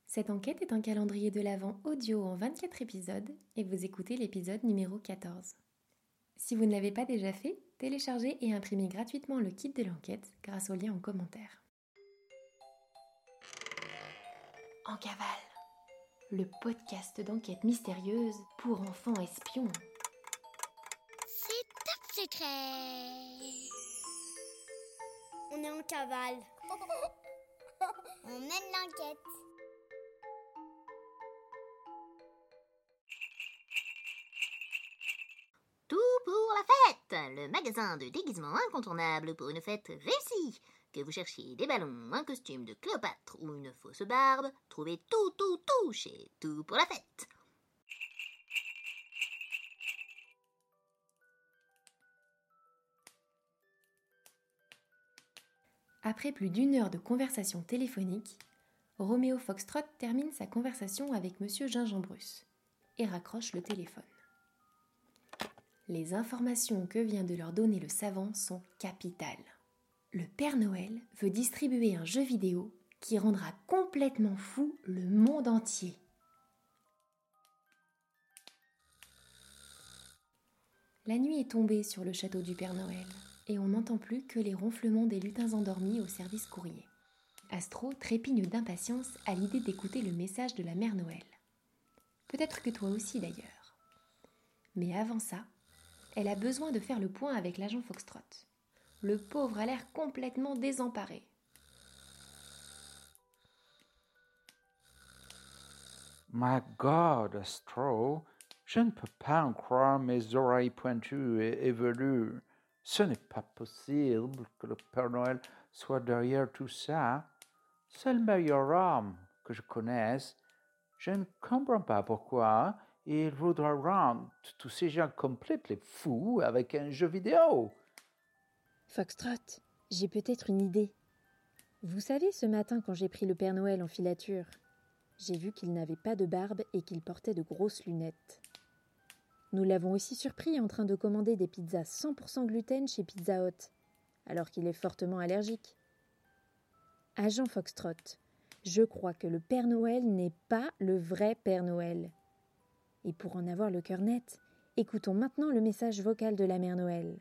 Cette enquête est un calendrier de l'Avent audio en 24 épisodes et vous écoutez l'épisode numéro 14. Si vous ne l'avez pas déjà fait, téléchargez et imprimez gratuitement le kit de l'enquête grâce au lien en commentaire. En cavale, le podcast d'enquête mystérieuse pour enfants espions. C'est top secret. On est en cavale. On mène l'enquête. Tout pour la fête, le magasin de déguisement incontournable pour une fête réussie. Que vous cherchiez des ballons, un costume de Cléopâtre ou une fausse barbe, trouvez tout chez Tout pour la fête. Après plus d'une heure de conversation téléphonique, Roméo Foxtrot termine sa conversation avec Monsieur Gingembrus et raccroche le téléphone. Les informations que vient de leur donner le savant sont capitales. Le Père Noël veut distribuer un jeu vidéo qui rendra complètement fou le monde entier. La nuit est tombée sur le château du Père Noël et on n'entend plus que les ronflements des lutins endormis au service courrier. Astro trépigne d'impatience à l'idée d'écouter le message de la Mère Noël. Peut-être que toi aussi d'ailleurs. Mais avant ça, elle a besoin de faire le point avec l'agent Foxtrot. Le pauvre a l'air complètement désemparé. My God, Astro, je ne peux pas en croire mes oreilles pointues et velues. Ce n'est pas possible que le Père Noël soit derrière tout ça. C'est le meilleur homme que je connaisse. Je ne comprends pas pourquoi il voudra rendre tous ces gens complètement fous avec un jeu vidéo. Foxtrot, j'ai peut-être une idée. Vous savez, ce matin, quand j'ai pris le Père Noël en filature, j'ai vu qu'il n'avait pas de barbe et qu'il portait de grosses lunettes. Nous l'avons aussi surpris en train de commander des pizzas 100% gluten chez Pizza Hut, alors qu'il est fortement allergique. Agent Foxtrot, je crois que le Père Noël n'est pas le vrai Père Noël. Et pour en avoir le cœur net, écoutons maintenant le message vocal de la Mère Noël.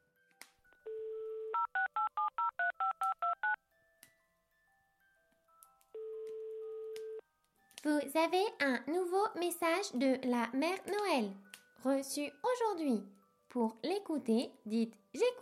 Vous avez un nouveau message de la Mère Noël, reçu aujourd'hui. Pour l'écouter, dites « J'écoute ».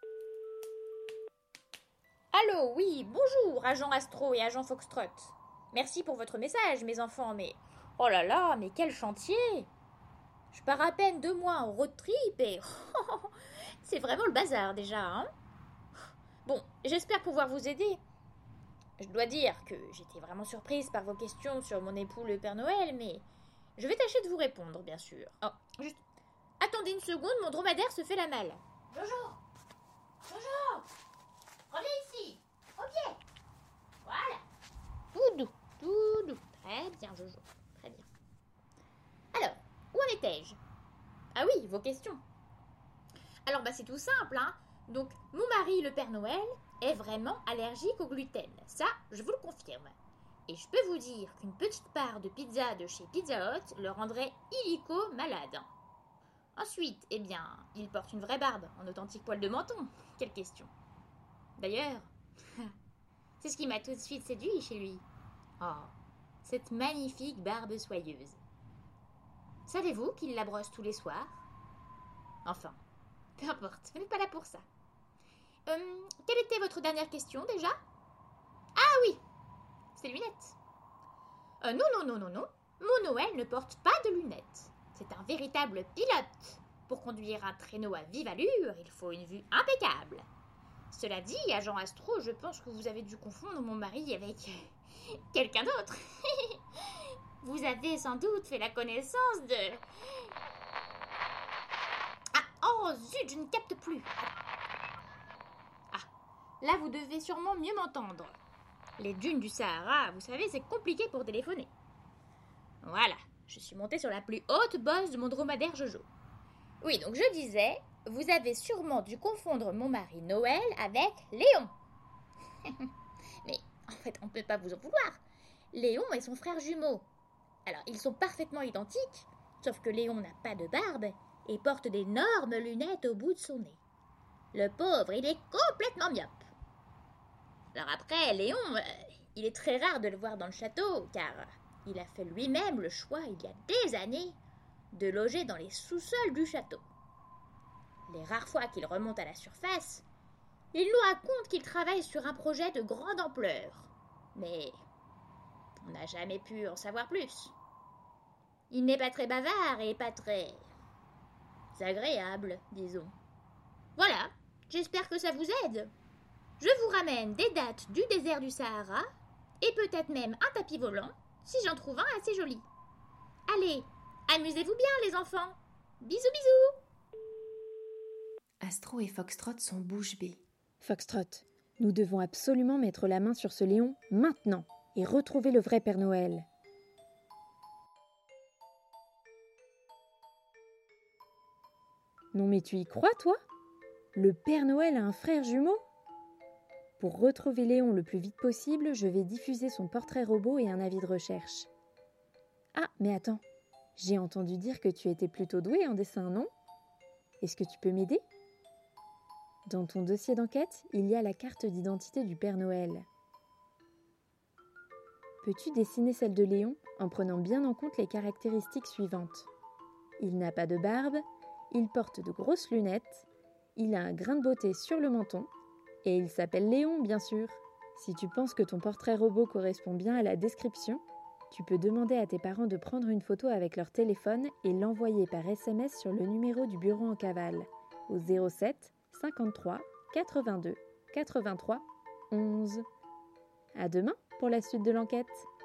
Allô, oui, bonjour, agent Astro et agent Foxtrot. Merci pour votre message, mes enfants, mais... Oh là là, mais quel chantier! Je pars à peine 2 mois en road trip et... c'est vraiment le bazar déjà, hein? Bon, j'espère pouvoir vous aider. Je dois dire que j'étais vraiment surprise par vos questions sur mon époux le Père Noël, mais je vais tâcher de vous répondre, bien sûr. Oh, juste... Attendez une seconde, mon dromadaire se fait la malle. Jojo! Jojo! Reviens ici! Au pied! Voilà! Tout doux. Très bien, Jojo. Très bien. Alors, où en étais-je? Ah oui, vos questions. Alors, c'est tout simple, hein. Donc, mon mari, le Père Noël, est vraiment allergique au gluten. Ça, je vous le confirme. Et je peux vous dire qu'une petite part de pizza de chez Pizza Hut le rendrait illico malade. Ensuite, il porte une vraie barbe en authentique poil de menton. Quelle question. D'ailleurs, c'est ce qui m'a tout de suite séduit chez lui. Oh, cette magnifique barbe soyeuse. Savez-vous qu'il la brosse tous les soirs? Enfin, peu importe, vous n'êtes pas là pour ça. Quelle était votre dernière question déjà? Ah oui, c'est les lunettes. Non. Mon Noël ne porte pas de lunettes. C'est un véritable pilote. Pour conduire un traîneau à vive allure, il faut une vue impeccable. Cela dit, agent Astro, je pense que vous avez dû confondre mon mari avec quelqu'un d'autre. Vous avez sans doute fait la connaissance de... Ah, oh zut, je ne capte plus. Ah, là vous devez sûrement mieux m'entendre. Les dunes du Sahara, vous savez, c'est compliqué pour téléphoner. Voilà, je suis montée sur la plus haute bosse de mon dromadaire Jojo. Oui, donc je disais... Vous avez sûrement dû confondre mon mari Noël avec Léon. Mais en fait, on ne peut pas vous en vouloir. Léon est son frère jumeau. Alors, ils sont parfaitement identiques, sauf que Léon n'a pas de barbe et porte d'énormes lunettes au bout de son nez. Le pauvre, il est complètement myope. Alors après, Léon, il est très rare de le voir dans le château, car il a fait lui-même le choix, il y a des années, de loger dans les sous-sols du château. Les rares fois qu'il remonte à la surface, il nous raconte qu'il travaille sur un projet de grande ampleur. Mais on n'a jamais pu en savoir plus. Il n'est pas très bavard et pas très agréable, disons. Voilà, j'espère que ça vous aide. Je vous ramène des dates du désert du Sahara et peut-être même un tapis volant, si j'en trouve un assez joli. Allez, amusez-vous bien les enfants. Bisous bisous. Astro et Foxtrot sont bouche bée. Foxtrot, nous devons absolument mettre la main sur ce Léon maintenant et retrouver le vrai Père Noël. Non mais tu y crois, toi ? Le Père Noël a un frère jumeau ? Pour retrouver Léon le plus vite possible, je vais diffuser son portrait robot et un avis de recherche. Ah, mais attends, j'ai entendu dire que tu étais plutôt doué en dessin, non ? Est-ce que tu peux m'aider ? Dans ton dossier d'enquête, il y a la carte d'identité du Père Noël. Peux-tu dessiner celle de Léon en prenant bien en compte les caractéristiques suivantes ? Il n'a pas de barbe, il porte de grosses lunettes, il a un grain de beauté sur le menton, et il s'appelle Léon, bien sûr. Si tu penses que ton portrait robot correspond bien à la description, tu peux demander à tes parents de prendre une photo avec leur téléphone et l'envoyer par SMS sur le numéro du bureau en cavale, au 07 53 82 83 11. À demain pour la suite de l'enquête.